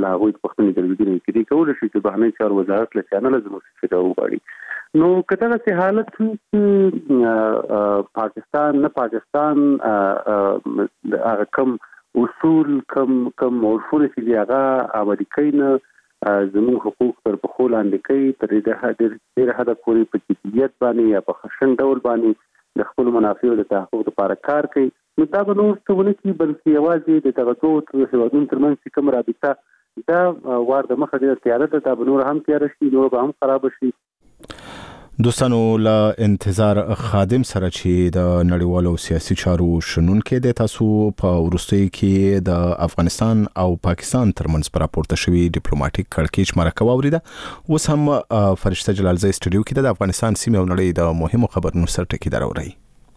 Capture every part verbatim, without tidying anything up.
لا هغوی پوښتنې ګرځېدنې کړي کولی شي چې بهرنی چارو وزارت له چینله زموږ څخه وغواړي. نو که دغسې حالت وي چې پاکستان نه پاکستان هغه کم اصول کم کم عرفونه چې دي هغه امریکایي نه زموږ حقوق پر پښو لاندې کوي تر ډېره حده پورې په جدیت باندې یا په خشن ډول باندې د خپلو منافعو د تحقق لپاره کار کوي، نو دا به نور څه ونه کړي بلکې یوازې د دغه دوو هېوادونو ترمنځ چې کوم رابطه دا وار د مخه ډېره تیاره ده، دا به نور هم تیاره شي، نور به هم خرابه شي. دوستانو له انتظار خادم سره چې د نړیوالو سیاسي چارو شنونکي د تاسو په وروستیو کې د افغانستان او پاکستان ترمنځ پر راپورته شوی ډیپلوماټیک کړکېچ مرکه واوریده. اوس هم فرشته جلالزی سټوډیو کې د افغانستان سیمې او نړۍ د مهمو خبرونو سر ټکی دروري.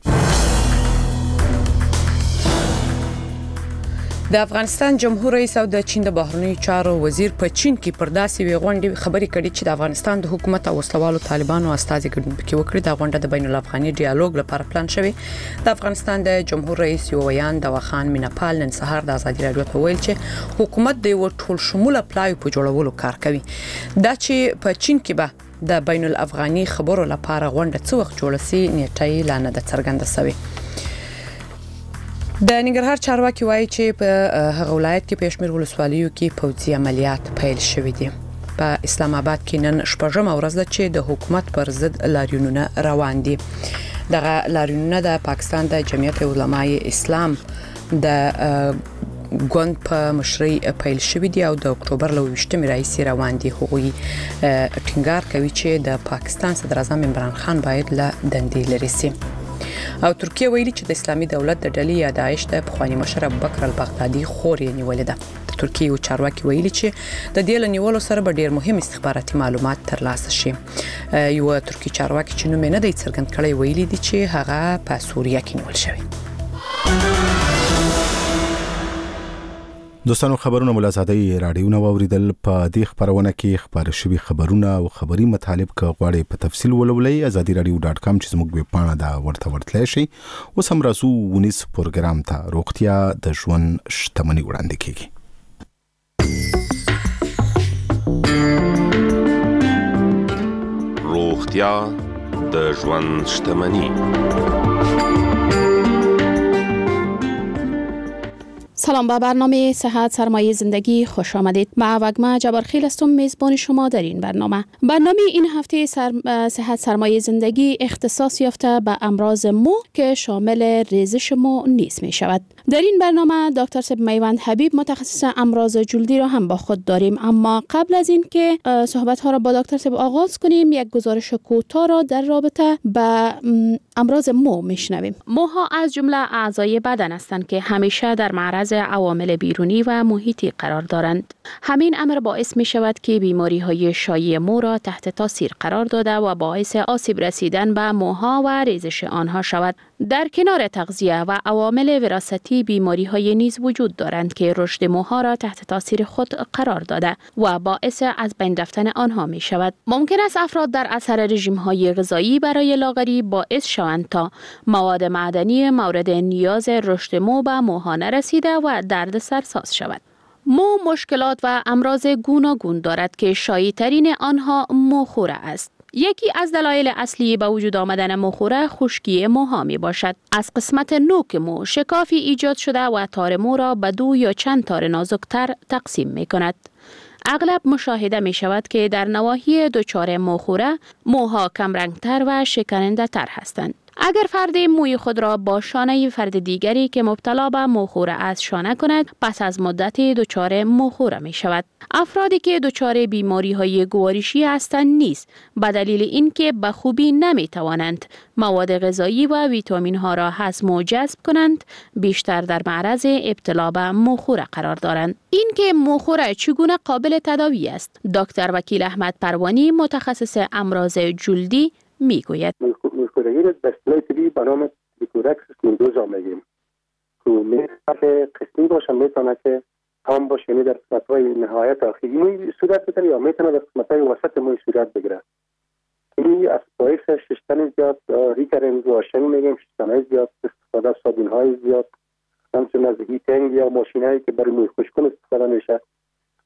د افغانستان جمهور رئیس او د چین د بهرنیو چارو وزیر په چین کې پر داسې وی غونډې خبرې کړي چې د افغانستان د حکومت او وسلوالو طالبانو استازي ګډون پکې وکړي. د غونډه د بین الافغاني ډیالوګ لپاره پلان شوی. د افغانستان د جمهور رئیس یو ویان د وخان مینپال نن سهار د ازادي رادیو ته ویل چې حکومت د یو ټول شموله پلان په جوړولو کار کوي. دا چې په چین کې به د بین الافغاني خبرو لپاره غونډه څو وخت جوړه سي نیټه یې لا نه ده څرګنده شوې. د ننګرهار چارواکي وایي چې په هغه ولایت کې په شمېر ولسوالیو کې پوځي عملیات پیل شوي دي. په اسلام آباد کې نن شپږمه ورځ ده چې د حکومت پر ضد لاریونونه روان دي. دغه لاریونونه د پاکستان د جمعیت علمای اسلام د ګوند په مشرۍ پیل شوي دي او د اکتوبر له ویشتمې راهیسې روان دي. هغوی ټینګار کوي چې د پاکستان صدر اعظم عمران خان باید له دندې لرې شي. او ترکیه ویلي چې د اسلامي دولت د ډلې یا داعش د پخوانی مشر ابوبکر البغدادي خور یې نیولې ده. د ترکیه یو چارواکي ویلي چې د دې له نیولو سره به ډېر مهم استخباراتي معلومات ترلاسه شي. یو ترکی چارواکي چې نوم یې نه دی څرګند کړی ویلي دي چې هغه په سوریه کې نیول شوی. دوستانو خبرونه ملازادي رادیو نو اوریدل. په دې خبرونه کې خبر شوي خبرونه او خبري مطالب ک غواړي په تفصیل ولولئ ازادي رادیو ډاټ کام چې زموږ ویب پاڼه دا ورته ورتلای شي. اوس هم راسو ونیس پروګرام ته روغتیا د ژوند شتمنۍ وړاندې کیږي. روغتیا د ژوند شتمنۍ. سلام، به برنامه صحت سرمایه زندگی خوش آمدید. من وگما جبارخیل هستم، میزبان شما در این برنامه. برنامه این هفته سر... صحت سرمایه زندگی اختصاص یافته به امراض مو که شامل ریزش مو نیز می شود. در این برنامه دکتر سب میوند حبیب متخصص امراض جلدی را هم با خود داریم، اما قبل از این که صحبت ها را با دکتر سب آغاز کنیم یک گزارش کوتاه را در رابطه با امراض مو میشنویم. موها از جمله اعضای بدن هستند که همیشه در معرض عوامل بیرونی و محیطی قرار دارند. همین امر باعث می شود که بیماری های شایع مو را تحت تاثیر قرار داده و باعث آسیب رسیدن به موها و ریزش آنها شود. در کنار تغذیه و عوامل وراثتی بیماری های نیز وجود دارند که رشد موها را تحت تاثیر خود قرار داده و باعث از بین رفتن آنها می شود. ممکن است افراد در اثر رژیم های غذایی برای لاغری باعث شوند تا مواد معدنی مورد نیاز رشد مو به موها نرسیده و درد سرساز شود. مو مشکلات و امراض گوناگون دارد که شایع‌ترین آنها موخوره است. یکی از دلایل اصلی به وجود آمدن موخوره خشکی موها می باشد. از قسمت نوک مو شکافی ایجاد شده و تار مو را به دو یا چند تار نازکتر تقسیم می کند. اغلب مشاهده می شود که در نواحی دچار موخوره موها کمرنگتر و شکننده تر هستند. اگر فرد موی خود را با شانه فرد دیگری که مبتلا به موخوره است شانه کند، پس از مدتی دچار موخوره می شود. افرادی که دچار بیماری های گوارشی هستند نیز به دلیل اینکه به خوبی نمی توانند مواد غذایی و ویتامین ها را هضم و جذب کنند، بیشتر در معرض ابتلا به موخوره قرار دارند. اینکه موخوره چگونه قابل تداوی است، دکتر وکیل احمد پروانی متخصص امراض جلدی می گوید. موخورگی را به اصطلاح طبی به نام لیکورکسس نودوزا میگیم که میتونه قسمی باشه، میتونه که تام باشه، یعنی در قسمت‌های نهایت آخری موی صورت بگیره یا میتونه در قسمت‌های وسط موی صورت بگیره. این از باعث شستن زیاد، ریکرنس واشنگ میگیم، شستن‌های زیاد، استفاده از صابون‌های زیاد، همچنین از هیتینگ یا ماشینایی که برای موی خشک‌کن استفاده میشه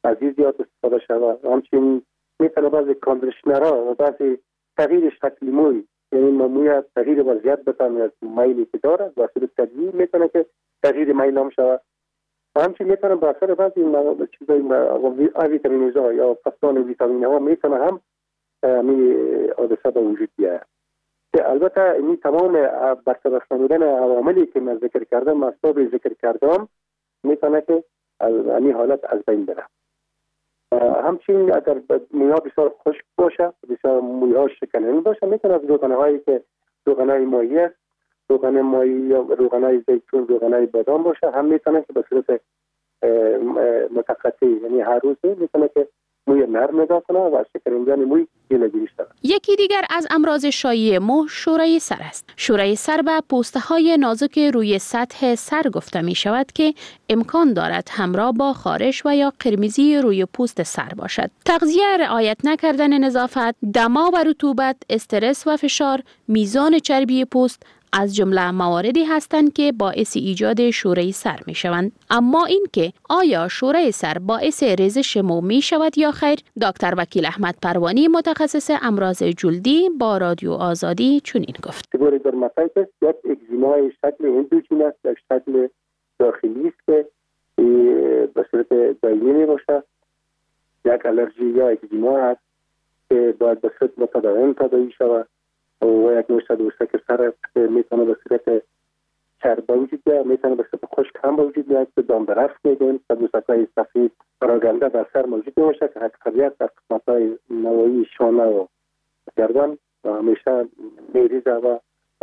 از این زیاد استفاده شود. همچنین میتونه بعضی کاندیشنرها و بعضی تغییر شکل موی، یعنی موی تغییر وضعیت بتونه از میلی که داره و صورت طبیعی میتونه که تغییر میل هم شود. و همچنین میتونه به اثر بعضی چیزای ویتامین‌ها یا فقدان ویتامین‌ها میتونه هم می حادثه به وجود بیاید. که البته این تمام برطرف نمودن عواملی که من ذکر کردم، مصداق ذکر کردم، میتونه که این حالت از بین بره. همچنین اگر مویها بسیار خشک باشه، بسیار مویها شکننده باشه، میتونه از روغن‌هایی که روغن‌های ماهی است، روغن ماهی یا روغن‌های زیتون، روغن‌های بادام باشه، هم میتونه که به صورت متقطع، یعنی هر روز میتونه که موی نرم نگاه کنه و شکنندگی موی جلوگیری شود. یکی دیگر از امراض شایع مو شوره سر است. شوره سر به پوسته‌های نازک روی سطح سر گفته می شود که امکان دارد همراه با خارش و یا قرمزی روی پوست سر باشد. تغذیه، رعایت نکردن نظافت، دما و رطوبت، استرس و فشار، میزان چربی پوست از جمله مواردی هستند که باعث ایجاد شوره سر می شوند. اما این که آیا شوره سر باعث ریزش مو می شود یا خیر، دکتر وکیل احمد پروانی متخصص امراض جلدی با رادیو آزادی چنین گفت. تیبور درماتایتس یک اگزیمای شکل اندوژین است، یک شکل داخلی است که به صورت دائمی می باشد. یک الرژی یا اگزیما است که باید به صورت متداوم تداوی شود و یک نوع صدوسته که سر میتونه به صورت چرب وجود بیاید، میتونه به صورت خشک هم وجود بیاید که دامدرفت میگیم. صدوسته‌های سفید پراگنده در سر موجود میشه که اکثریت در قسمت‌های نوایی شانه و گردن و همیشه میریزه و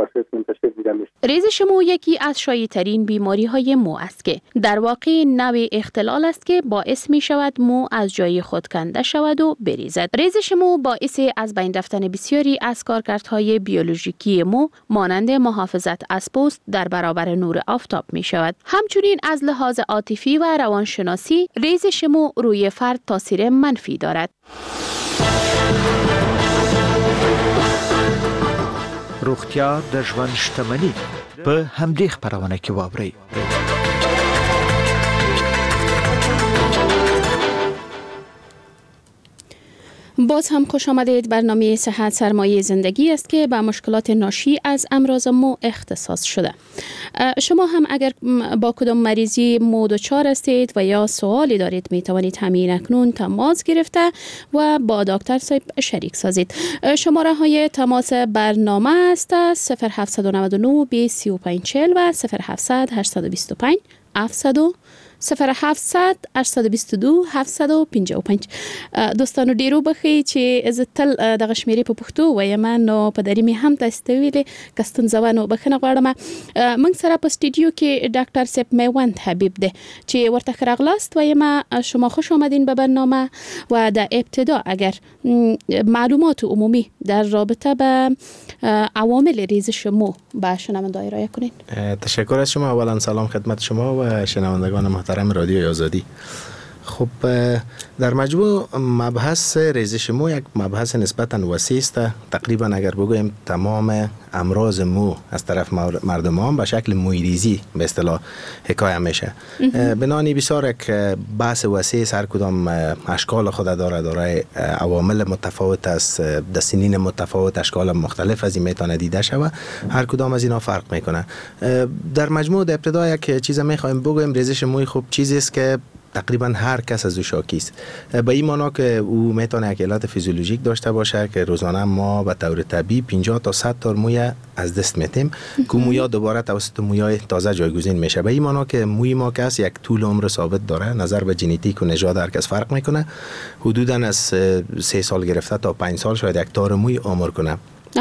ریزش مو یکی از شایع‌ترین بیماری‌های مو است که در واقع نوع اختلال است که باعث می شود مو از جای خود کنده شود و بریزد. ریزش مو باعث از بین رفتن بسیاری از کارکردهای بیولوژیکی مو مانند محافظت از پوست در برابر نور آفتاب می شود. همچنین از لحاظ عاطفی و روانشناسی ریزش مو روی فرد تاثیر منفی دارد. روغتیا د ژوند شتمني په همدې خبرونه کې واورئ. باز هم خوش آمدید. برنامه صحت سرمایه زندگی است که به مشکلات ناشی از امراض مو اختصاص شده. شما هم اگر با کدام مریضی مو دچار هستید و یا سوالی دارید می توانید همین اکنون تماس گرفته و با دکتر صاحب شریک سازید. شماره های تماس برنامه است صفر هفت نه نه بیست سی و پنج چهل و صفر هفتصد هشتصد و بیست و پنج هفتصد صفر هفتصد هشتصد و بیست و دو هفتصد و پنجاه و پنج. دوستانو ډیرو بخی چې زه تل دغه شمیرې په پښتو وایم، نو په دری می هم تاسو ته ویلې کستون زوانو بخنه غواړم. موږ سره په استودیو کې ډاکټر سپ میوند حبیب ده چې ورته خراغلاست وایم. شما خوش آمدین به برنامه و در ابتدا اگر معلومات عمومی در رابطه به عوامل ریزش مو به شنوندگان ارائه کنین. تشکر از شما. اولا سلام خدمت شما و شنوندگان محترم رادیو آزادی. خب در مجموع مبحث ریزش مو یک مبحث نسبتاً وسیع است. تقریبا اگر بگویم تمام امراض مو از طرف مردمان به شکل مویریزی به اصطلاح حکایه میشه. بنانی بسیار یک بحث وسیع، هر کدام اشکال خود داره، داره عوامل متفاوت است، در سنین متفاوت اشکال مختلف از این میتونه دیده شود. هر کدام از اینا فرق میکنه. در مجموع در ابتدا یک چیز میخوایم بگویم، ریزش موی خوب چیزی است که تقریبا هر کس از او شاکی است. به این معنا که او میتونه یک علت فیزیولوژیک داشته باشه که روزانه ما به طور طبیعی پنجاه تا صد تا موی از دست میتیم که مویا دوباره توسط مویای تازه جایگزین میشه. به این معنا که موی ما کس یک طول عمر ثابت داره، نظر به ژنتیک و نژاد هر کس فرق میکنه. حدودا از سه سال گرفته تا پنج سال شاید یک تار موی عمر کنه.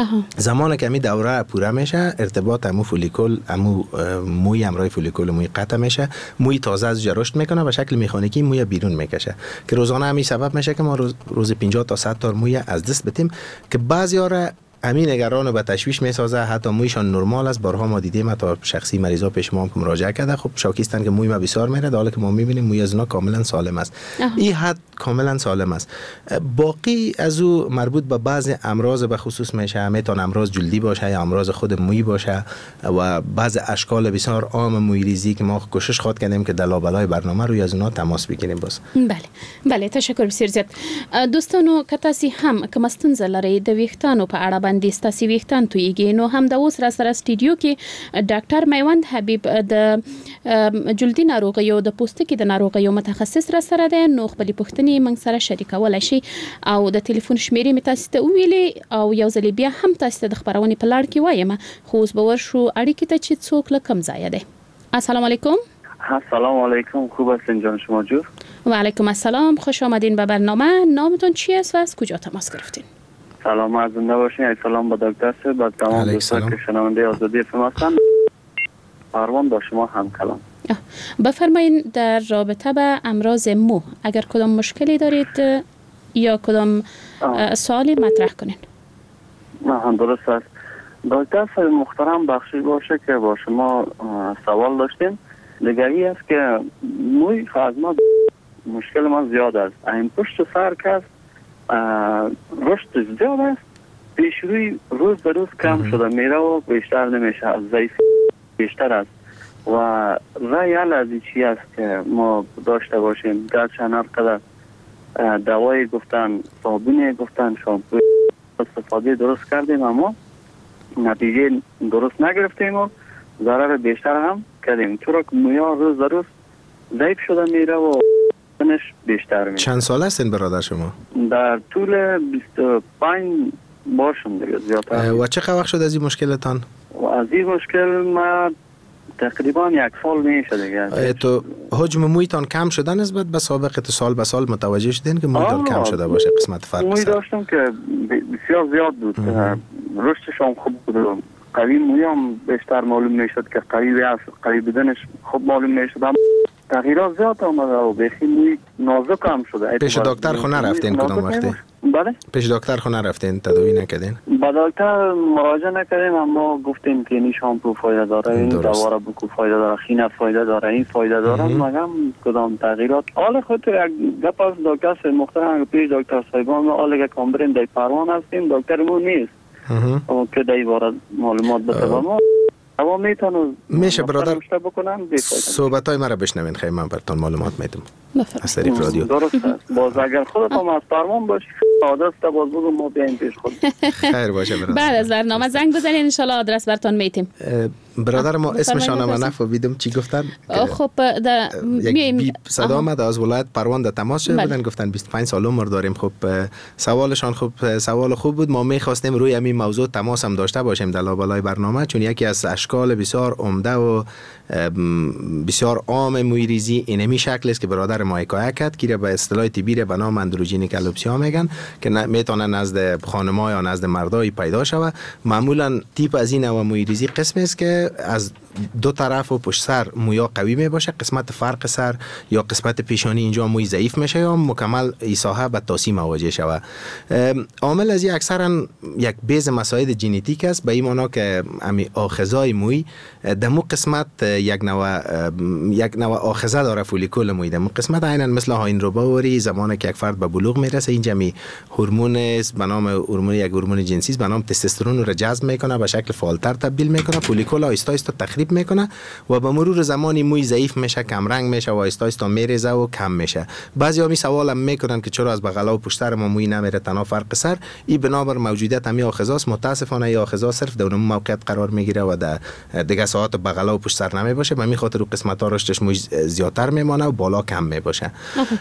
زمان که می دوره پوره میشه، ارتباط امو فولیکول امو موی همراه فولیکول موی قطع میشه، موی تازه از جا رشد میکنه و شکل مکانیکی موی بیرون میکشه که روزانه همین سبب میشه که ما روز روز پنجاه تا صد تا موی از دست بدیم که بعضیا را همین نگران رو به تشویش میسازه. حتی مویشان نرمال است، بارها ما دیدیم تا شخصی مریضا پیش ما هم مراجعه کرده، خب شاکیستن که موی ما بسیار میره، در حالی که ما میبینیم موی از اونا کاملا سالم است. این حد کاملا سالم است. باقی از او مربوط به بعض امراض به خصوص میشه، میتونه امراض جلدی باشه یا امراض خود موی باشه و بعض اشکال بسیار عام موی ریزی که ما کوشش خواد کردیم که در لابلای برنامه روی از اونا تماس بگیریم. باز بله بله تشکر بسیار زیات. دوستانو که تاسو هم کوم ستونزه لرئ د ویښتانو په اړه باندې ستاسو ویښتان تویږي، نو هم د اوس را سره سټوډیو کې ډاکټر میوند حبیب د جلدی ناروغیو د پوستکي د ناروغیو متخصص را سره ده، نو خپل پوښتنې موږ سره شریکولای شي او د ټلیفون شمیرې می تاسو ته ویلې او یو ځل بیا هم تاسو ته د خبرونې په لړ کې وایم، خو اوس به ورشو اړیکې ته چې څوک له کوم ځای ده. السلام علیکم. السلام علیکم، خوب هستین جان شما جور؟ و علیکم السلام، خوش آمدین به برنامه. نامتون چی است و از کجا تماس گرفتین؟ سلام عرض نباشین. سلام به دکتر صاحب، به تمام دوستان که شنونده آزادی اف ام هستند. پروان با شما هم کلام. بفرمایین در رابطه با امراض مو اگر کدام مشکلی دارید یا کدام سوالی مطرح کنین. نه درست است. دکتر صاحب محترم بخشی باشه که با شما سوال داشتیم. دیگری است که موی از ما مشکل ما زیاد است. این پشت سر که رشد زیاد است، پیش روی روز به روز کم شده میره و بیشتر نمیشه، از ضعیف بیشتر است و رای حل از این چی است که ما داشته باشیم. گرچه هر قدر دوای گفتن، صابونی گفتن، شامپو استفاده درست کردیم اما نتیجه درست نگرفتیم و ضرر بیشتر هم کردیم، چرا که مویا روز به روز ضعیف شده میره و نش بیشتر میره. چند سال هستین برادر شما؟ در طول بیست و پنج باشم دیگه زیادتر. و چه وقت شد از این مشکلتان؟ و از این مشکل ما تقریبا یک سال میشه دیگه. تو حجم مویتان کم شده نسبت به سابق؟ تو سال به سال متوجه شدین که مویتان کم شده باشه قسمت فرق؟ موی داشتم که بسیار زیاد بود، رشدش هم خوب بود، قوی موی هم بیشتر معلوم میشد که قوی است، قوی بدنش خوب معلوم میشد، اما تغییرات زیاد آمده و بخی موی نازک هم شده. پیش دکتر خو نرفتین کدام وقتی؟ بله؟ پیش دکتر خو نرفتین، تداوی نکردین؟ با دکتر مراجعه نکردیم اما گفتیم که این شامپو فایده داره، این دوا را بکو فایده داره، خینه فایده داره، این فایده داره، مگم کدام تغییرات. حال خود یک گپ از دکتر محترم پیش دکتر صاحبان ما حال که کامبرین در پروان هستیم، دکترمون نیست که در باره معلومات بده ما. اما میتونم میشه برادر صحبت های مرا بشنوین، خیلی من براتون معلومات میدم از طریق رادیو. درست است. باز اگر خودت هم از فرمان باشی آدرس تا باز بگو ما بیایم پیش خود. خیر باشه برادر. بعد از برنامه زنگ بزنین ان شاء الله آدرس براتون میتیم. برادر ما اسمشان ما نفهمیدم چی گفتن؟ خب در یک بیپ صدا آمد از ولایت پروان در تماس شده بودن، گفتن بیست و پنج سال عمر داریم. خب سوالشان خب سوال خوب بود. ما میخواستیم روی همین موضوع تماس هم داشته باشیم در لابلای برنامه، چون یکی از اشکال بسیار عمده و بسیار عام موی ریزی اینمی شکل است که برادر ما حکایت کرد که به اصطلاح طبی به نام اندروژینیک الوپسیا میگن که میتونه نزد خانم‌ها یا نزد مردای پیدا شود. معمولا تیپ از این نوع موی ریزی قسمی است که از دو طرف و پشت سر مویا قوی می باشه، قسمت فرق سر یا قسمت پیشانی اینجا موی ضعیف میشه یا مکمل ایساها به تاسی مواجه شود. عامل از این اکثرا یک بیز مسائل ژنتیک است، به این معنا که امی آخذای موی دمو قسمت یک نوع یک نوع آخذه داره، فولیکول موی دمو قسمت عیناً مثل هاین روباوری زمانی که یک فرد به بلوغ میرسه اینجا می هورمون است به نام هورمون یک هورمون جنسی است به نام تستوسترون رو جذب میکنه، به شکل فعالتر تبدیل میکنه، فولیکول آهسته آهسته تخریب میکنه و به مرور زمانی موی ضعیف میشه، کم رنگ میشه و آهسته آهسته میریزه و کم میشه. بعضیا می سوال هم میکنن که چرا از بغل و پشت سر ما موی نمیره تنها فرق سر؟ این بنابر موجودیت همین آخذاست. متاسفانه این آخذا صرف در اون موقعیت قرار میگیره و در دیگه ساعات بغل و پشت سر نمی باشه، به همین خاطر قسمت ها رشدش موی زیادتر میمانه و بالا کم میباشه.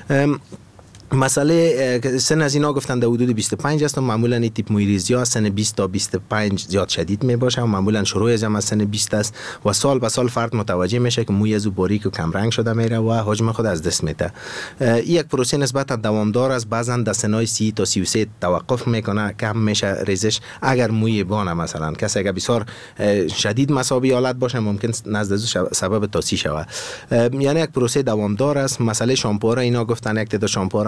مسئله سن از اینا گفتن در حدود بیست و پنج است و معمولا این تیپ موی ریزی ها سن بیست تا بیست و پنج زیاد شدید می باشه و معمولا شروع از هم سن بیست است و سال به سال فرد متوجه میشه که موی از او باریک و کم رنگ شده میره و حجم خود از دست میده. این یک پروسه نسبتا دوامدار است، بعضا در سنای سی تا سی و سه توقف میکنه، کم میشه ریزش. اگر موی بانه مثلا کسی اگر بسیار شدید مصابی حالت باشه ممکن نزد از سبب تاسی شود. یعنی یک پروسه دوامدار است. مسئله شامپو را اینا گفتن یک تعداد شامپو را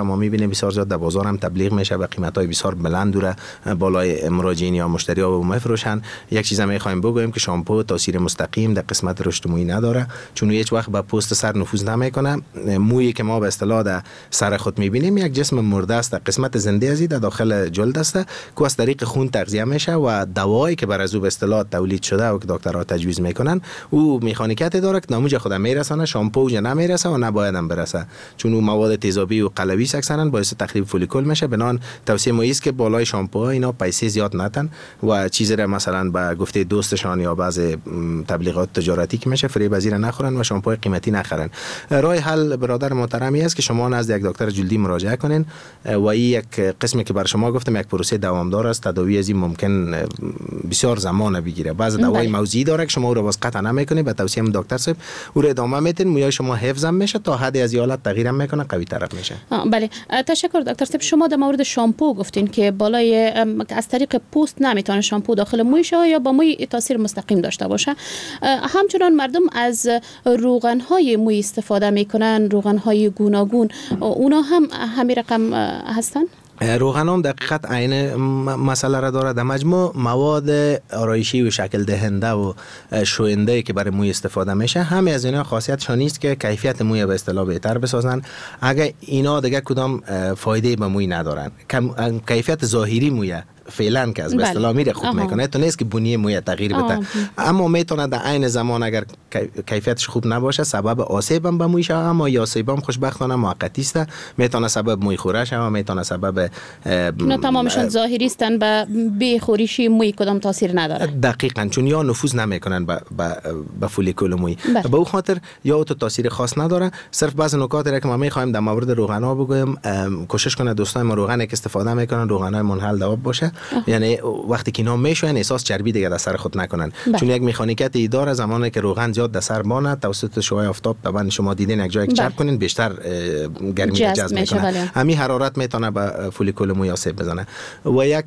ما میبینیم بسیار زیاد در بازار هم تبلیغ میشه و قیمت‌های بسیار بلند دوره بالای مراجعین یا مشتری‌ها میفروشن. یک چیز می‌خوایم بگویم که شامپو تاثیر مستقیم در قسمت رشد موی نداره، چون هیچ وقت به پوست سر نفوذ نمیکنه. مویی که ما به اصطلاح در سر خود میبینیم یک جسم مرده است، قسمت زنده ازی در داخل جلد است که از طریق خون تغذیه میشه و دوایی که بر از او به اصطلاح تولید شده و که دکترها تجویز میکنن او مکانیکیت داره که نموج خود میرسانه، شامپو اونجا نمیرسه و نباید هم برسه، چون او مواد تیزابی و قلوی اکثرا باعث تخریب فولیکول میشه. بنان توصیه ما است که بالای شامپو اینا پیسه زیاد نتن و چیزی را مثلا به گفته دوستشان یا بعض تبلیغات تجارتی که میشه فریب ازیر نخورن و شامپو قیمتی نخرن. راه حل برادر محترمی است که شما نزد یک دکتر جلدی مراجعه کنین و این یک قسمی که بر شما گفتم یک پروسه دوامدار است. تداوی از این ممکن بسیار زمان بگیره. بعض دوای موضعی داره که شما او رو باز قطع نمیکنه، به توصیه دکتر صاحب او رو ادامه میتین، موی شما حفظ هم میشه تا حد از حالت تغییر میکنه، قوی تر میشه. بله تشکر دکتر صاحب. شما در مورد شامپو گفتین که بالای از طریق پوست نمیتونه شامپو داخل موی شه یا با موی تاثیر مستقیم داشته باشه. همچنان مردم از روغن های موی استفاده میکنن، روغن های گوناگون، اونا هم همین رقم هستن؟ روغن هم دقیقاً عین مسئله را داره. در مجموع مواد آرایشی و شکل دهنده و شوینده که برای موی استفاده میشه همه از اینا خاصیتشان است که کیفیت موی به اصطلاح بهتر بسازن. اگر اینا دیگه کدام فایده به موی ندارن، کیفیت ظاهری موی فعلا که از به اصطلاح میره خوب میکنه، تو نیست که بنیه موی تغییر بده، اما میتونه در عین زمان اگر کیفیتش خوب نباشه سبب آسیب هم به موی شه، اما یا آسیب هم خوشبختانه موقتی است، میتونه سبب موی خورش شه، میتونه سبب اینا تمامشون ظاهری استن، به بی خوریشی موی کدام تاثیر نداره. دقیقاً، چون یا نفوذ نمیکنن به به فولیکول موی، به اون خاطر یا تو تاثیر خاص نداره. صرف بعض نکات را که ما میخوایم در مورد روغن ها بگویم، کوشش کنه دوستان ما روغنی که استفاده میکنن روغن های منحل آب باشه. یعنی وقتی که اینا میشوین احساس چربی دیگه در سر خود نکنن، چون یک مکانیکیت ای داره زمانی که روغن زیاد در سر بانه توسط شعاع آفتاب طبعا شما دیدین یک جایی که چرب کنین بیشتر گرمی جذب میکنه، همین حرارت میتونه به فولیکول موی آسیب بزنه. و یک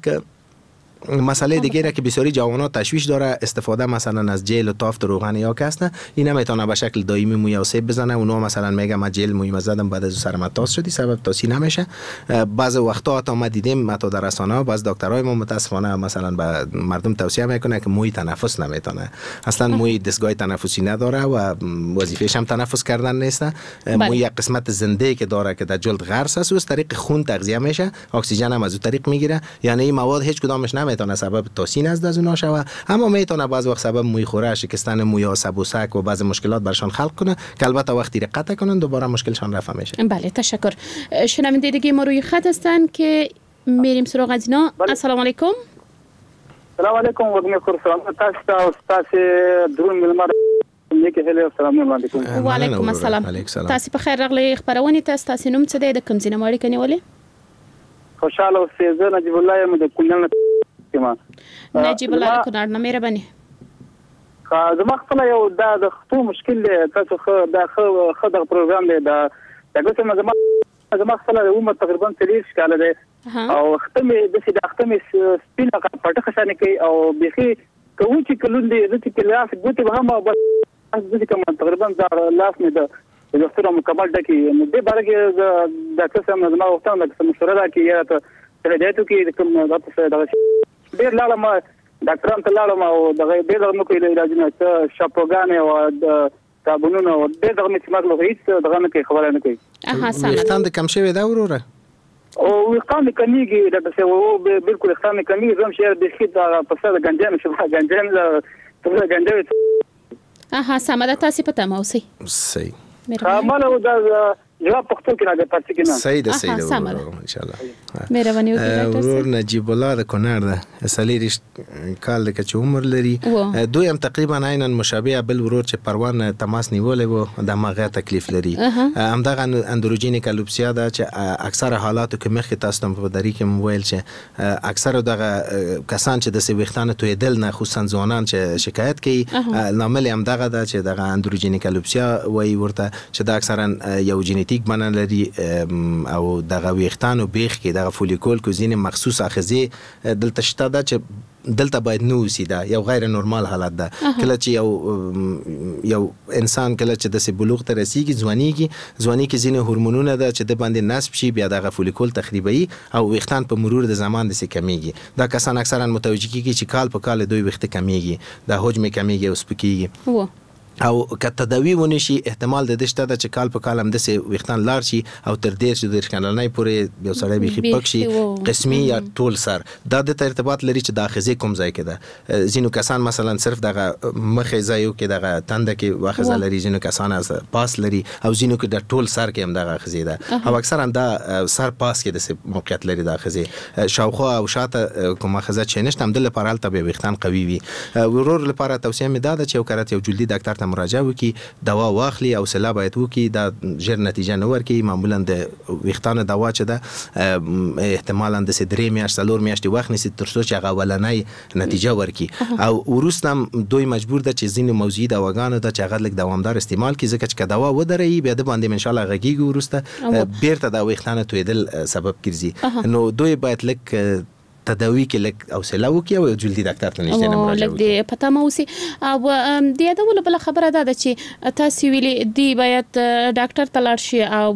مسئله دیگه را که بسیاری جوانات تشویش داره استفاده مثلا از جل و تافت روغن یا کس نه، اینا میتونه به شکل دائمی موی آسیب بزنه. اونها مثلا میگه ما جل موی زدم بعد از سرم تاس شدی، سبب تاسی نمیشه. بعض وقتا تا ما دیدیم متا در رسانه‌ها بعض دکترای ما متاسفانه مثلا به مردم توصیه میکنه که موی تنفس نمیتونه، اصلا موی دستگاه تنفسی نداره و وظیفه‌ش هم تنفس کردن نیست. موی یک قسمت زنده که داره که در جلد غرس است و از طریق خون تغذیه میشه، اکسیژن هم از اون طریق میگیره، یعنی این مواد هیچ کدامش میتونه سبب توسین از دزونا شوه، اما میتونه بعض وقت سبب موی خوره، شکستن موی ها، سبوسک و بعض مشکلات برشان خلق کنه که البته وقتی را قطع کنن دوباره مشکلشان رفع میشه. بله تشکر. شنونده دیگه ما روی خط هستن که میریم سراغ از اینا. السلام علیکم. السلام علیکم و علیکم السلام. تاسو تاسو درون ملمر نیک هله السلام علیکم. و علیکم السلام. تاسو په خیر راغلی. خبرونه تاسو تاسو نوم څه دی، د کوم ځای نه مړی کني ولې؟ خوشاله اوسئ. زه نجیب الله یم د کونړ نه. نجیب الله کونړ نه مهرباني. زما خپل یو دا د خطو مشکل دی، تاسو خو دا خو خو د پروګرام دی دا دغه څه زما زما خپل عمر تقریبا ثلاث کال دی او ختمه د سې د ختمه سپینه پټه خشانه کوي او بيخي کوي چې کلون دی د چې کلاس ګوتې به هم بس د کوم تقریبا دا لاس نه ده د ډاکټر مکمل ډکی نو د بارګه د ډاکټر سم زما وختونه د مشوره راکې یا ته هدایتو کې کوم ډاکټر دا ډیر لاله ما ډاکټران ته لاله او دغه ډیر نو کوي علاج نه چې شاپوګان او د صابونونه او ډیر دغه چې مګلو هیڅ دغه نه کوي خبره نه کوي. اها سلام. وختان د کم شوی دا وروره او وختان کمیږي د څه وو بالکل وختان کمیږي زم شهر د خید په سره گنجان شو گنجان ته گنجان. اها سمه تاسو په تمه اوسئ. صحیح. مالا دا جواب پختو کې راځي پاتې کینه. صحیح ده صحیح ده ان شاء الله. مهرباني وکړئ ډاکټر ورور نجیب الله د کونړ ده سلیریش کال د کچ عمر لري دوی هم تقریبا عیناً مشابه بل ورور چې پروان تماس نیولې وو د ماغه تکلیف لري همدغه اندروجینیک الوپسیا ده چې اکثر حالاتو کې مخکې تاسو ته په دری کې موبایل چې اکثر دغه کسان چې د سويختان توې دل نه خصوصا ځوانان چې شکایت کوي نامل همدغه ده چې دغه اندروجینیک الوپسیا وایي ورته چې دا اکثرا یو جینیټیک سیستماتیک بنا لري او دغه ویښتانو بیخ کې دغه فولیکول کو ځینې مخصوص اخذې دلته شته دا چې دلته باید نو وسی دا یو غیر نورمال حالت ده کله چې یو یو انسان کله چې د بلوغ ته رسیږي ځوانيږي ځواني کې ځینې هورمونونه ده چې د باندې نصب شي بیا دغه فولیکول تخریبي او ویښتان په مرور د زمان د سي کمیږي دا کسان اکثرا متوجه کیږي چې کال په کال دوی ویښته کمیږي د حجم کمیږي او سپکیږي او که تداوی ونی شي احتمال د دې شته چې کال په کال هم د سي ویښتان لار شي او تر دې چې د ښکلنۍ پورې یو سړی بيخي پک شي قسمي یا ټول سر دا د ارتباط لري چې د اخذې کوم ځای کې ده ځینو کسان مثلا صرف دغه مخې ځایو کې دغه تند کې واخذ لري ځینو کسان از پاس لري او ځینو کې د ټول سر کې هم دغه اخذې ده او اکثرا دا سر پاس کې د موقعیت لري د اخذې شاوخوا او شاته کوم اخذه چې نشته هم د لپاره البته ویښتان قوي وي ورور لپاره توصیه مې ده چې یو کرت یو جلدي ډاکټر ته مراجعه وکي دوا واخلي او سلا باید وکي دا ژر نتیجه نه ورکي معمولا د ویښتانو دوا چې ده احتمالاً د درې میاشتې څلور میاشتې وخت نیسي تر څو چې هغه اولنۍ نتیجه ورکي او وروسته دوی مجبور ده چې ځینې موضوعي دواګانو ده چې هغه لږ دوامدار استعمال کړي ځکه چې دوا ودرېږي بیا د باندې ان شاء الله غږیږي وروسته بیرته د ویښتانو تویدل سبب ګرځي نو دوی باید لږ تداوی کې لک او سلاو کې او جلدی ډاکټر ته نشته نه مراجعه وکړي لکه پتا مو سي او د یادول بل خبره ده چې تاسو ویلي دی باید ډاکټر ته لاړ شي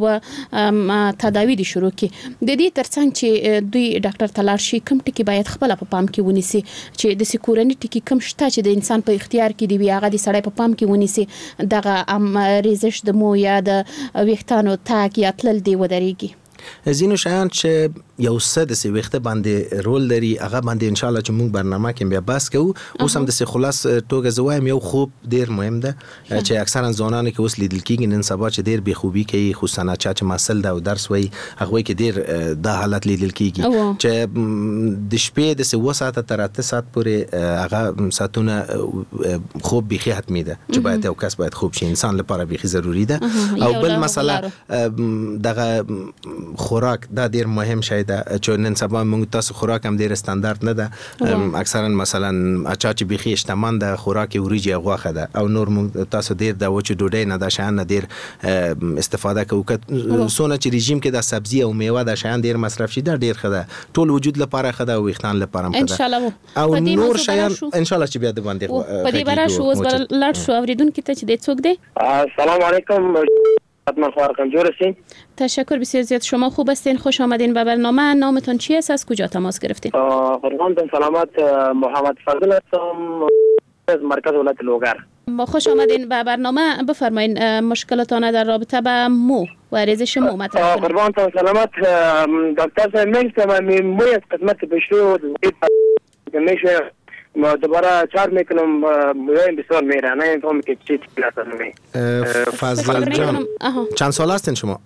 او تداوی دي شروع کړي د دې ترڅنګ چې دوی ډاکټر ته لاړ شي کوم ټکی باید خپل په پام کې ونیسي چې د سکورنی ټکی کوم شته چې د انسان په اختیار کې دی بیا هغه د سړی په پام کې ونیسي دغه ام ریزش د مو یا د ویښتانو تاک یا تلل دی ودرېږي زینو شایان چې یو څه د سی وخت باندې رول لري هغه باندې ان شاء الله چې موږ برنامه کې بیا بحث کوو اوس هم د سی خلاص توګه زوایم یو خوب ډیر مهم ده چې اکثرا ځوانان کې اوس لیدل کېږي نن سبا چې ډیر بې خوبي کوي خصوصا چې مسل ده او درس وای هغه کې ډیر د حالت لیدل کېږي چې د شپې د سی وساته تر اته ساعت پورې هغه ساتونه خوب بيخي حتمی ده چې باید یو کس باید خوب شي انسان لپاره بيخي ضروری ده او بل مسله دغه خوراک دا ډیر مهم شی ده چې نن سبا موږ تاسو خوراک هم ډیر استاندارد نه ده اکثرا مثلا اچا چې بيخي اشتمان ده خوراک وریجی غوخه ده او نور موږ تاسو ډیر د وچ ډوډۍ نه ده شان ډیر استفاده کوو سونه چې رژیم کې د سبزی او میوه د شان ډیر مصرف شي دا ډیر خده ټول وجود لپاره خده او ویښتان لپاره هم خده او نور شیان ان شاء الله چې بیا د باندې په دې باره شو اوس لاړ شو اوریدونکو ته چې د څوک دی السلام علیکم حتما خواهرکم جورسی تشکر بسیار زیاد شما خوب هستین خوش آمدین به برنامه نامتون چی است از کجا تماس گرفتین قربانتون سلامت محمد فضل هستم از مرکز ولایت لوگر خوش آمدین به برنامه بفرمایین مشکلاتان در رابطه با مو و ریزش مو مطرح کنید قربانتون سلامت دکتر صاحب میگم موی از قسمت پیشرو میشه ما دوباره چهار میکنم مویم بسیار میره نه اینطور که چی تکلیف می فضل جان چند سال هستین شما؟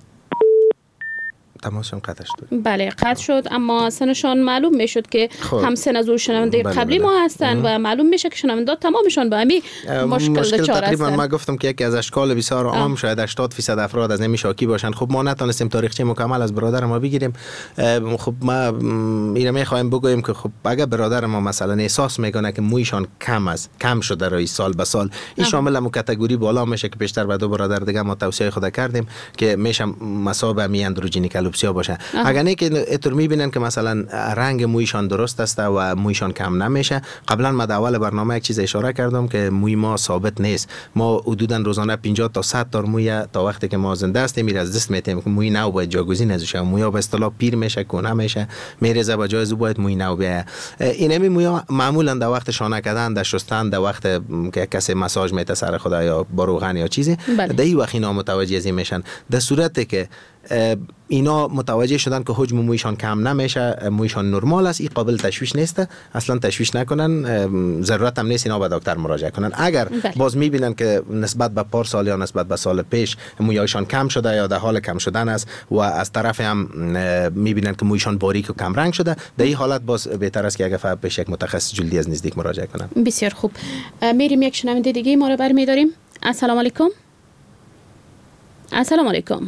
تماسشون قطع شد. بله قطع شد اما سنشان معلوم میشد که هم سن از شنونده بله قبلی بله. ما هستند و معلوم میشه که شنونده تمامشان به همین مشکل دچار تقریبا هستند. ما گفتم که یکی از اشکال بسیار عام شاید هشتاد درصد افراد از نمی شاکی باشند. خب ما نتونستیم تاریخچه مکمل از برادر ما بگیریم. خب ما اینو میخوایم بگویم که خب اگه برادر ما مثلا احساس میکنه که مویشان کم است کم شده روی سال به سال این شامل هم کاتگوری بالا میشه که بیشتر به دو برادر دیگه ما توصیه خود کردیم که میشه مصاب می اندروژنیک الوپسیا باشه. اگر نه که اتر میبینن که مثلا رنگ مویشان درست است و مویشان کم نمیشه. قبلا ما در اول برنامه یک چیز اشاره کردم که موی ما ثابت نیست. ما حدودا روزانه پنجاه تا صد تا موی تا وقتی که ما زنده هستیم میره از دست میتیم که موی نو باید جاگزین ازش موی به اصطلاح پیر میشه کهنه میشه میرزه به جای از باید موی نو بیاید. اینمی موی معمولا در وقت شانه کردن در شستن در وقت که کسی مساج میته سر خدا یا با روغن یا چیزی در این وقت اینا متوجه ازی میشن. در صورتی که اینا متوجه شدن که حجم مویشان کم نمیشه مویشان نرمال است این قابل تشویش نیست اصلا تشویش نکنن ضرورت هم نیست اینا به دکتر مراجعه کنن. اگر بله. باز میبینن که نسبت به پار سال یا نسبت به سال پیش مویشان کم شده یا در حال کم شدن است و از طرف هم میبینن که مویشان باریک و کم رنگ شده در این حالت باز بهتر است که اگر فقط پیش یک متخصص جلدی از نزدیک مراجعه کنن. بسیار خوب میریم یک شنونده دیگه ما رو برمی‌داریم. السلام علیکم. السلام علیکم.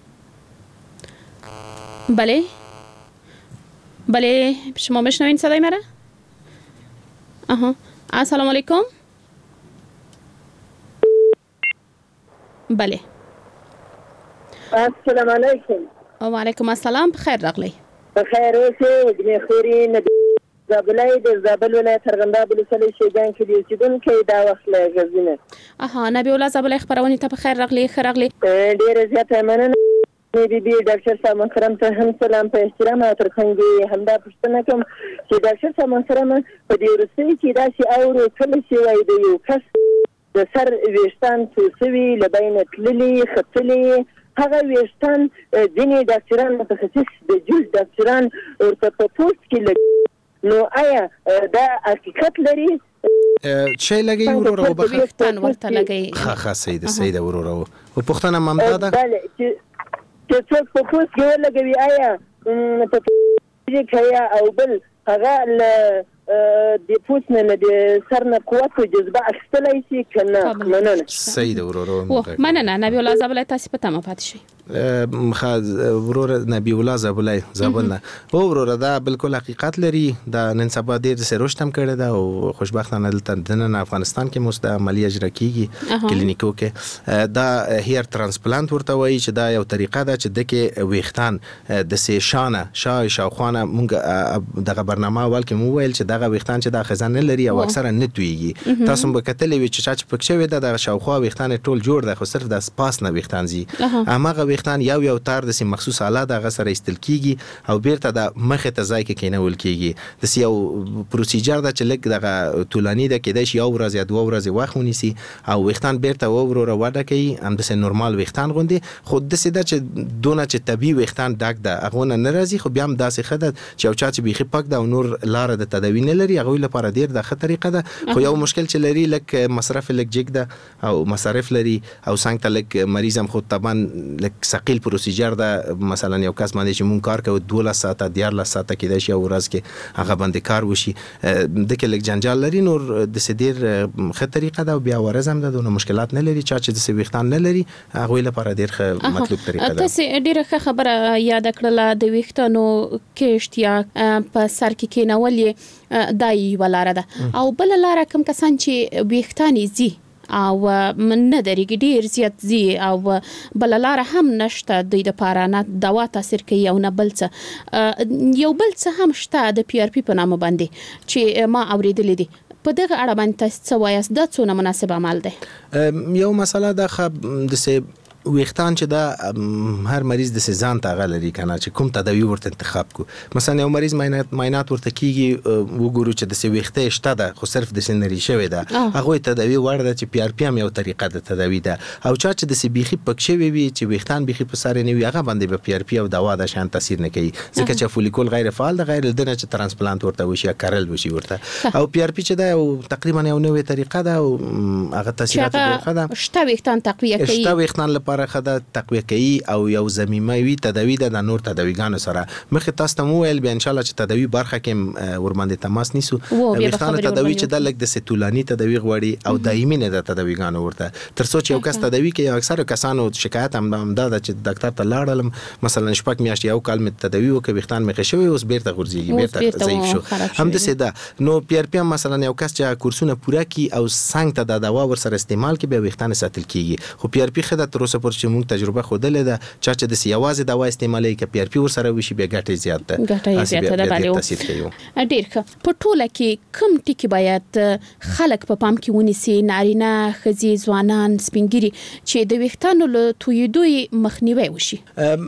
بله بله شما میشنوین صدای مرا؟ آها السلام علیکم. بله السلام علیکم. و علیکم السلام. بخیر راغلی. بخیر اوسئ. د خوري نه زابلای د زابل ولایت ارغنداب ولسوالۍ شیګان کې د اوسیدونکو دا وخت له غزنه. اها نبی الله زابلای خبرونه ته بخیر راغلی. خیر راغلی. ډیره زیاته مننه. بی بی ډاکټر صاحب محترم ته هم سلام په احترام او ترڅنګ همدا پوښتنه کوم چې ډاکټر صاحب محترم په دې وروستي کې دا چې اورو کله چې وایي د یو کس د سر ویښتان توسوي لبین تللی خطلی هغه ویښتان ځینې ډاکټران متخصص د جوز ډاکټران ورته په پوسټ کې نو آیا دا حقیقت لري؟ شي لګي ورو ورو ویښتان ورته لګي. ها ها سید سید ورو ورو او پښتنه ممداده چې څوک په پوسټ کې ولګوي آیا په دې کې او بل هغه د پوسټ نه د سر نه قوت او جذبه اخستلای شي کنه؟ مننه. سید ورو مننه. نبی الله زابلای تاسو په تمه پات شي. مخاز ورور نبی الله زابلای زابلنا او ورور دا بالکل حقیقت لري. دا نن سبا ډیر سروشتم کړی دا او خوشبختانه دلته د افغانستان کې مست عملی اجرا کیږي کلینیکو کې. دا هیر ترانسپلانت ورته وایي چې دا یو طریقه ده چې دغه ویښتان د سه شانه شای شاوخانه مونږ دغه برنامه اول کې مو ویل چې دغه ویښتان چې د خزانه لري او اکثره نه تویږي. تاسو به کتلې وي چې چې پکښې وي د شاوخوا ویښتان ټول جوړ ده خو صرف د سپاس نه ویښتان زی هغه ویښتان یو یو تار د سي مخصوص آله د غسر استل کیږي او بیرته د مخه ته ځای کې کینول کیږي. د سي یو پروسیجر د چې لګ دغه تولانی د کېدای شي یو ورځ یا دوه ورځې وخت ونیسي او ویښتان بیرته وروره وډه کوي هم د سي نورمال ویښتان غوندي خو د سي د چې دونه چې طبي ویښتان ډاک ده هغه نه ناراضي خو بیا هم داسې خدای چې او چا چې بيخي پک ده او نور لار د تداوی نه لري هغه لپاره ډیر د خطر طریقه ده خو یو مشکل چې لري لک مصرف لک جګ ده او مصارف لري او څنګه لک مریض هم خود طبعا لک ثقيل پروسیجر ده. مثلا یو کس باندې چې مون کار کوي دوه ساعته دیار لا ساعته کې د شي ورځ کې هغه باندې کار وشي د کې لک جنجال لري نور د سدیر خه طریقه ده بیا ورزم ده دونه مشکلات نه لري چا چې د سويختان نه لري هغه لپاره ډیر مطلوب طریقه ده. تاسو ډیره خبره یاد کړله د ویښتانو کېشت یا په سر کې کېنول دای ولاره ده او بل لاره کوم کسان چې ویښتان زی او من ندري ډیر زیات زی او بل لاره هم نشته د دې لپاره نه دوا تاثیر کوي او نه بل څه یو بل څه هم شته د پی ار پی په نامه باندې چې ما اوریدلې دي په دغه اړه باندې تاسو وایاست د څونه مناسب عمل دی؟ یو مسله ده خب د سه ویختان چې دا هر مریض د سزان ته غلري کنه چې کوم تداوی ورته انتخاب کو. مثلا یو مریض ماینات ماینات ورته کیږي وګورو چې د سی ویخته شته ده خو صرف د سنري شوی ده هغه تداوی ورده چې پی ار پی هم یو طریقه د تداوی ده او چا چې د سی بيخي پکښوي وي چې ویختان بيخي په ساره نه وي هغه باندې به پی ار پی او دوا د شان تاثیر نه کوي ځکه چې فولیکول غیر فعال ده غیر دنه چې ترانسپلانت ورته وشي کارل وشي ورته او پی ار پی چې دا یو تقریبا یو نوې طریقه ده او هغه تاثیرات ډېر ده شته ویختان تقویه کوي شته ویختان لپاره خدای تقویه کوي او یو زمینوي تداوی د نور تداویګانو سره مخه تاسو ته مویل به ان شاء الله چې تداوی برخه کې ورمنډه تماس نیسو ویختان تداوی چې د لګ د ستولانی تداوی غوړي او دایمي نه د تداویګانو ورته تر څو چې یو کس تداوی کې اکثر کسانو شکایت هم دا چې ډاکټر ته لاړم مثلا شپږ میاشتې یو کال می تداوی وکړ ویختان مخه شوی اوس بیرته غورځيږي بیرته ضعیف شو هم د سیدا نو پی ار پی مثلا یو کس چې کورسونه پوره کی او څنګه ته د دوا ور سره استعمال کې به ویختان ساتل کیږي خو پی ار پی خدای تر اوسه پر چې موږ تجربه خوده ده چې چې د سیاوازي دوا استعمالي کې پی ار پی ور سره وشي به ګټه زیات ده ګټه زیات ده بله ډیر ښه. په ټوله کې کوم ټکی باید خلک په پام کې ونیسي نارینه خزي ځوانان سپینګری چې د ویښتانو له تویدوي مخنیوي وشي؟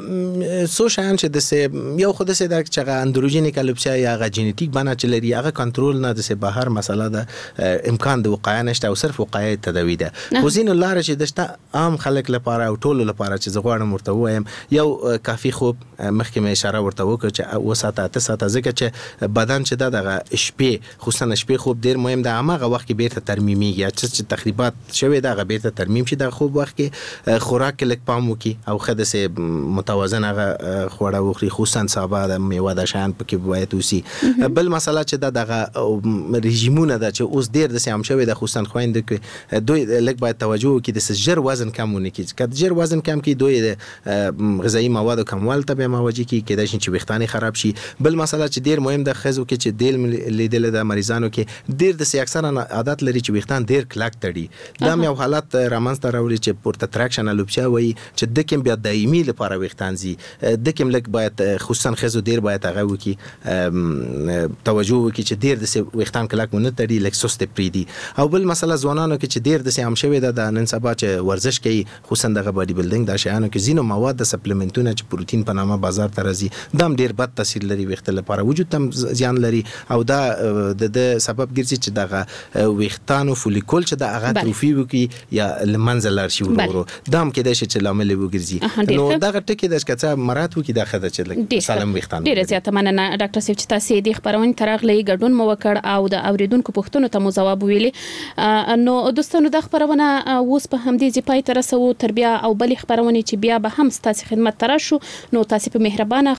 سو شان چې د سه یو خود سه د چې اندروجینیک الوپسیا یا غ جینیټیک بنا چې لري هغه کنټرول نه د سه بهر مسله ده امکان د وقایه نشته او صرف وقایه تداوی ده خو زین لاره چې دشته عام خلک لپاره او ټول لپاره چې زغواړم ورته وایم یو کافي خوب مخکې مې اشاره ورته وکړه چې وساته اته ساعته ځکه چې بدن چې دغه شپې خصوصا شپې خوب ډیر مهم ده هغه وخت کې بیرته ترمیمیږي چې تقریبات شوی دغه بیرته ترمیم شي د خوب وخت کې خوراک لک پام وکي او خده سه متوازن هغه خوړه وخوري خصوصا سابه د میوه د شان پکې باید وسی. بل مسله چې دغه رژیمونه ده چې اوس ډیر د سم شوی د خصوصا خويند کې دوی لک باید توجه وکړي د سجر وزن کمونه کې که ژر وزن کم کی دوی د غذایی موادو کموال ته مواجه کی کېدای شي چې ویښتان خراب شي. بل مسله چې ډیر مهم ده خزو کې چې دیل لیدل د مریضانو کې ډیر د اکثرا عادت لري چې ویښتان ډیر کلک تړي. دا یو حالت رامنځته راوړي چې پورته تراکشن الوپچا وایي چې د کوم بیا دایمي لپاره ویښتان زی د کوم لک باید خصوصا خزو ډیر باید هغه وکي توجه وکي چې ډیر د ویښتان کلک مونږ تړي لک سست پریدي. او بل مسله ځوانانو کې چې ډیر د سیام شوی د نن سبا چې ورزش کوي خصوصا د باډي بلډینګ د شیانو کې زینو مواد د سپلیمنټونه چې پروتین په نامه بازار ته راځي دا ډیر بد تاثیر لري ویښته لپاره وجود تم زیان لري او دا د سبب ګرځي چې دغه ویښتانو فولیکول چې د هغه اتروفي وکي یا لمنځه لاړ شي ورو دا هم کېدای شي چې لامل وګرځي. نو دغه ټکی د څه مراد وکي د خدای چې سالم ویښتان ډیر زیاته مننه ډاکټر صاحب چې تاسو د خبرونه ترغلې ګډون مو وکړ او د اوریدونکو پوښتنو ته مو جواب ویلي. نو دوستانو د خبرونه اوس په همدې ځای پای ته رسو تر بیا او بل خبرونه چې بیا به هم ستاسو خدمت تراشو. نو تاسو په مهربانه